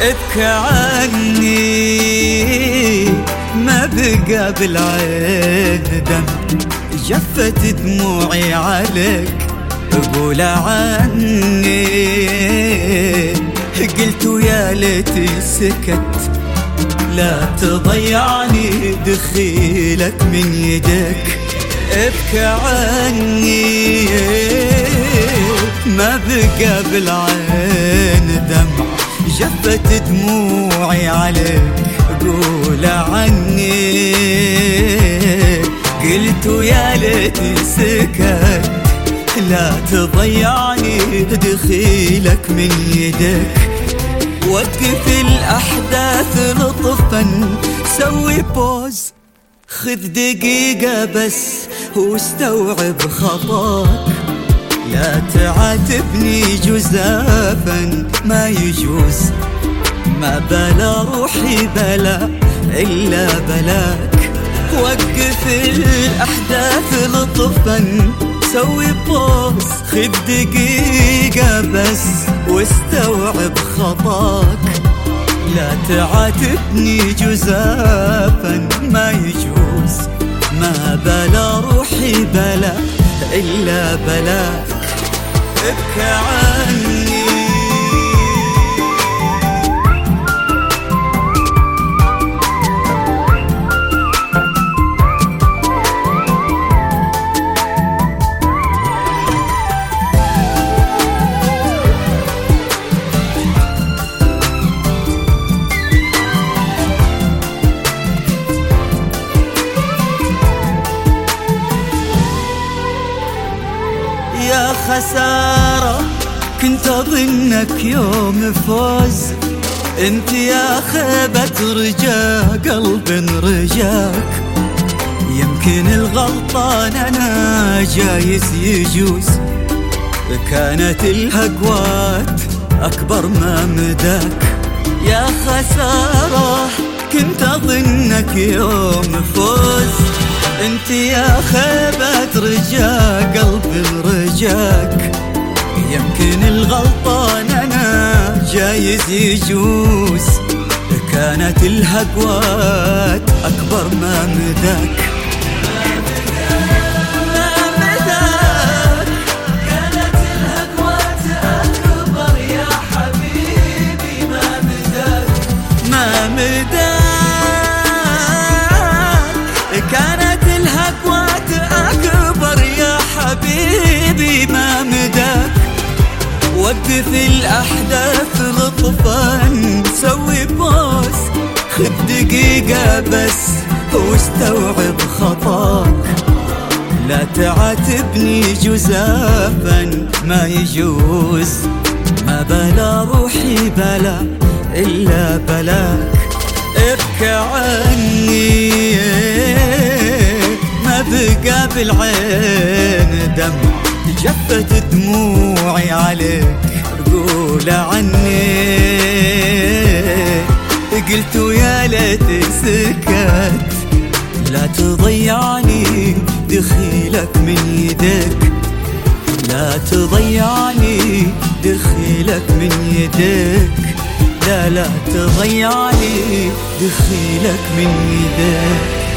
ابكى عني ما بقى بالعين دم، جفت دموعي عليك قول عني. قلت يا ليتي سكت لا تضيعني دخيلك من يدك. ابكى عني ما بقى بالعين دمع، جفت دموعي عليك قول عني. قلت يا ليتي سكت لا تضيعني دخيلك من يدك. وقف الأحداث لطفا سوي بوز، خذ دقيقة بس واستوعب خطاك. لا تعاتبني جزافا ما يجوز، ما بلا روحي بلا إلا بلاك. وقف الأحداث لطفا سوي بوز، خذ دقيقة بس واستوعب خطاك. لا تعاتبني جزافا ما يجوز، ما بلا روحي بلا إلا بلاك. ابكى عني يا خسارة، كنت أظنك يوم فوز. انت يا خيبة رجا قلب رجاك. يمكن الغلطان أنا جايز يجوز، كانت الهقوات أكبر ما مداك. يا خسارة، كنت أظنك يوم فوز. انت يا خيبة رجا قلب رجاك. يمكن الغلطان أنا جايز يجوز، كانت الهقوات أكبر ما مداك. كانت الهقوات أكبر يا حبيبي ما مداك. ما مداك كانت الهقوات أكبر يا حبيبي ما مداك. وقف الأحداث لطفا سوي بوز، خذ دقيقة بس واستوعب خطاك. لا تعاتبني جزافا ما يجوز، ما بلا روحي بلا إلا بلاك. ابكى عني ما بقى بالعين دمع، جفت دموعي عليك قول عني. قلت يا ليت سكت لا تضيعني دخيلك من يدك. لا تضيعني دخيلك من يدك. لا تضيعني دخيلك من يدك.